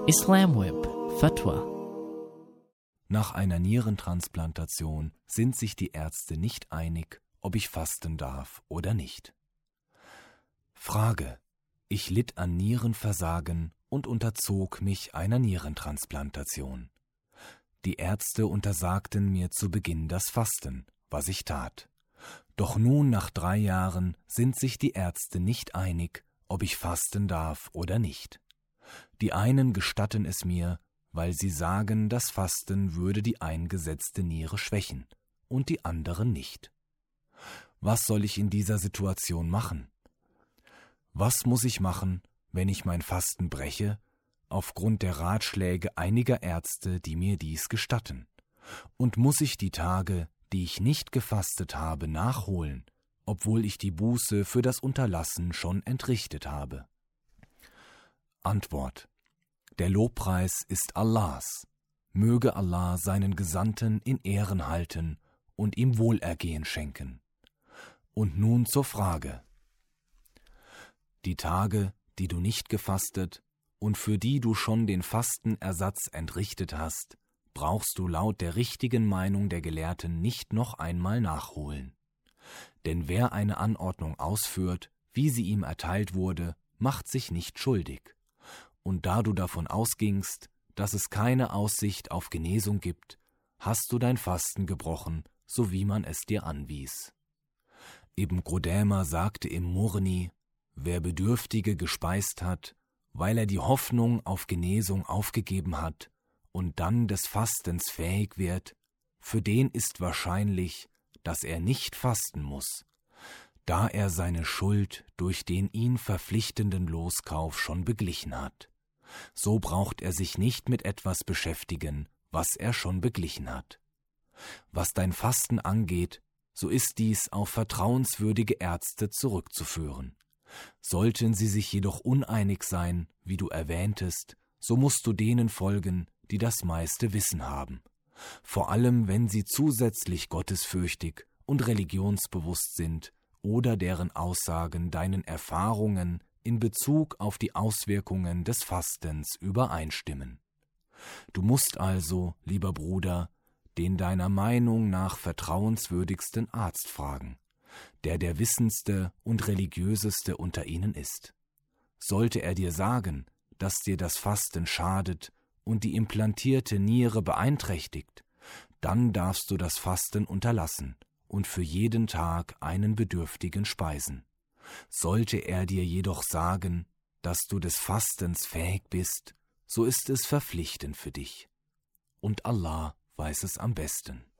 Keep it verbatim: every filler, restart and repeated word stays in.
Islamweb Fatwa. Nach einer Nierentransplantation sind sich die Ärzte nicht einig, ob ich fasten darf oder nicht. Frage: Ich litt an Nierenversagen und unterzog mich einer Nierentransplantation. Die Ärzte untersagten mir zu Beginn das Fasten, was ich tat. Doch nun, nach drei Jahren, sind sich die Ärzte nicht einig, ob ich fasten darf oder nicht. Die einen gestatten es mir, weil sie sagen, das Fasten würde die eingesetzte Niere schwächen, und die anderen nicht. Was soll ich in dieser Situation machen? Was muss ich machen, wenn ich mein Fasten breche, aufgrund der Ratschläge einiger Ärzte, die mir dies gestatten? Und muss ich die Tage, die ich nicht gefastet habe, nachholen, obwohl ich die Buße für das Unterlassen schon entrichtet habe? Antwort: Der Lobpreis ist Allahs. Möge Allah seinen Gesandten in Ehren halten und ihm Wohlergehen schenken. Und nun zur Frage: Die Tage, die du nicht gefastet und für die du schon den Fastenersatz entrichtet hast, brauchst du laut der richtigen Meinung der Gelehrten nicht noch einmal nachholen. Denn wer eine Anordnung ausführt, wie sie ihm erteilt wurde, macht sich nicht schuldig. Und da du davon ausgingst, dass es keine Aussicht auf Genesung gibt, hast du dein Fasten gebrochen, so wie man es dir anwies. Ibn Qudama sagte im Murni: Wer Bedürftige gespeist hat, weil er die Hoffnung auf Genesung aufgegeben hat und dann des Fastens fähig wird, für den ist wahrscheinlich, dass er nicht fasten muss, da er seine Schuld durch den ihn verpflichtenden Loskauf schon beglichen hat. So braucht er sich nicht mit etwas beschäftigen, was er schon beglichen hat. Was dein Fasten angeht, so ist dies auf vertrauenswürdige Ärzte zurückzuführen. Sollten sie sich jedoch uneinig sein, wie du erwähntest, so musst du denen folgen, die das meiste Wissen haben. Vor allem, wenn sie zusätzlich gottesfürchtig und religionsbewusst sind oder deren Aussagen deinen Erfahrungen in Bezug auf die Auswirkungen des Fastens übereinstimmen. Du musst also, lieber Bruder, den deiner Meinung nach vertrauenswürdigsten Arzt fragen, der der wissendste und religiöseste unter ihnen ist. Sollte er dir sagen, dass dir das Fasten schadet und die implantierte Niere beeinträchtigt, dann darfst du das Fasten unterlassen und für jeden Tag einen Bedürftigen speisen. Sollte er dir jedoch sagen, dass du des Fastens fähig bist, so ist es verpflichtend für dich. Und Allah weiß es am besten.